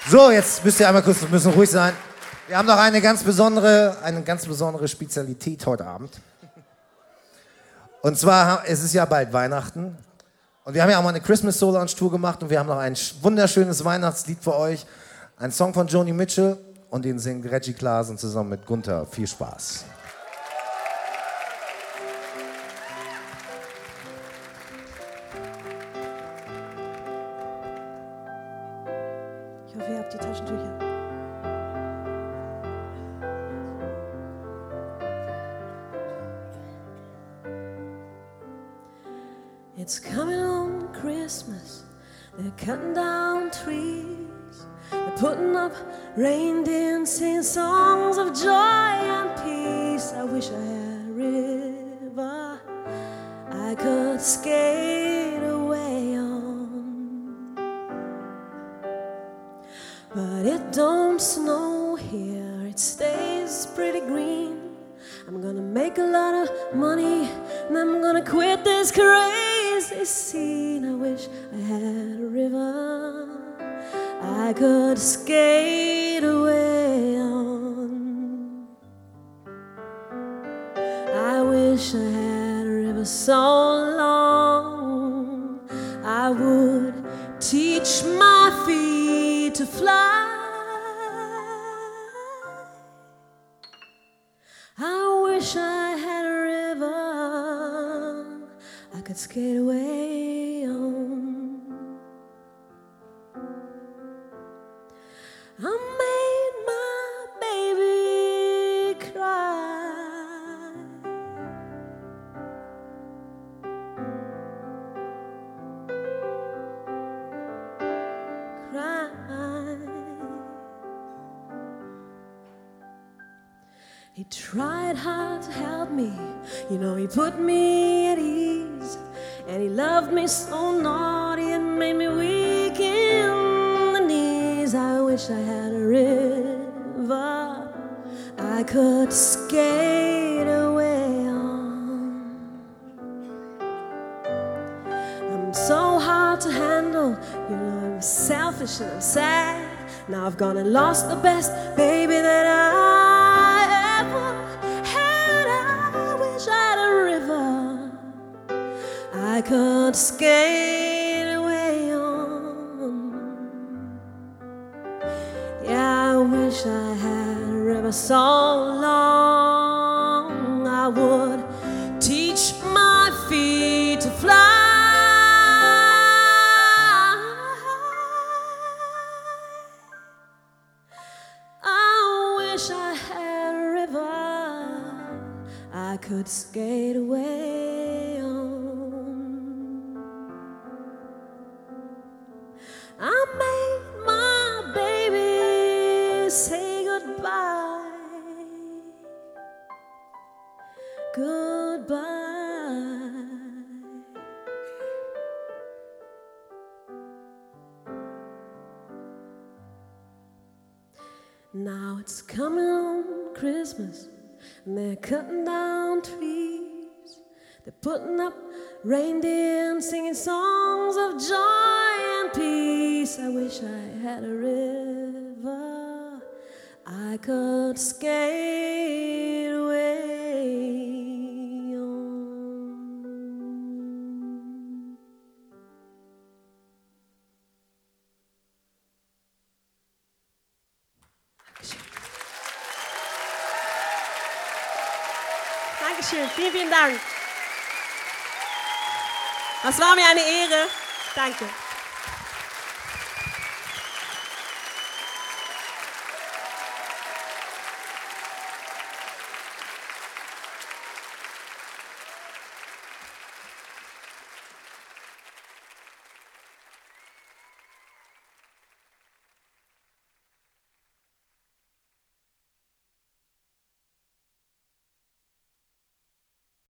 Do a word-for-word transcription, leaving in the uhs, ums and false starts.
So, jetzt müsst ihr einmal kurz ein bisschen ruhig sein. Wir haben noch eine ganz besondere, eine ganz besondere Spezialität heute Abend. Und zwar, es ist ja bald Weihnachten. Und wir haben ja auch mal eine Christmas Soul Lounge Tour gemacht und wir haben noch ein wunderschönes Weihnachtslied für euch. Ein Song von Joni Mitchell und den singt Reggie Klaasen zusammen mit Gunther. Viel Spaß. Ich hoffe, ihr habt die Taschentücher. It's coming on Christmas. They're cutting down trees. They're putting up reindeer and singing songs of joy and peace. I wish I had a river I could skate away on. But it don't snow here, it stays pretty green. I'm gonna make a lot of money and I'm gonna quit this crazy scene. I wish I had a river I could skate away on. I wish I had a river so long I would teach my feet to fly. I wish I had a river I could skate away on. I made my baby cry. Cry. He tried hard to help me, you know, he put me at ease. And he loved me so naughty, it made me weak in the knees. I wish I had a river I could skate away on. I'm so hard to handle, you know, I'm selfish and I'm sad. Now I've gone and lost the best baby that I ever had. I wish I had a river I could skate away on. Yeah, I wish I had a river so long I would teach my feet to fly. I wish I had a river I could skate away on. I made my baby say goodbye, goodbye. Now it's coming on Christmas and they're cutting down trees. They're putting up reindeer and singing songs of joy and peace. I wish I had a river I could skate away on. Dankeschön, vielen, vielen Dank. Das war mir eine Ehre. Danke.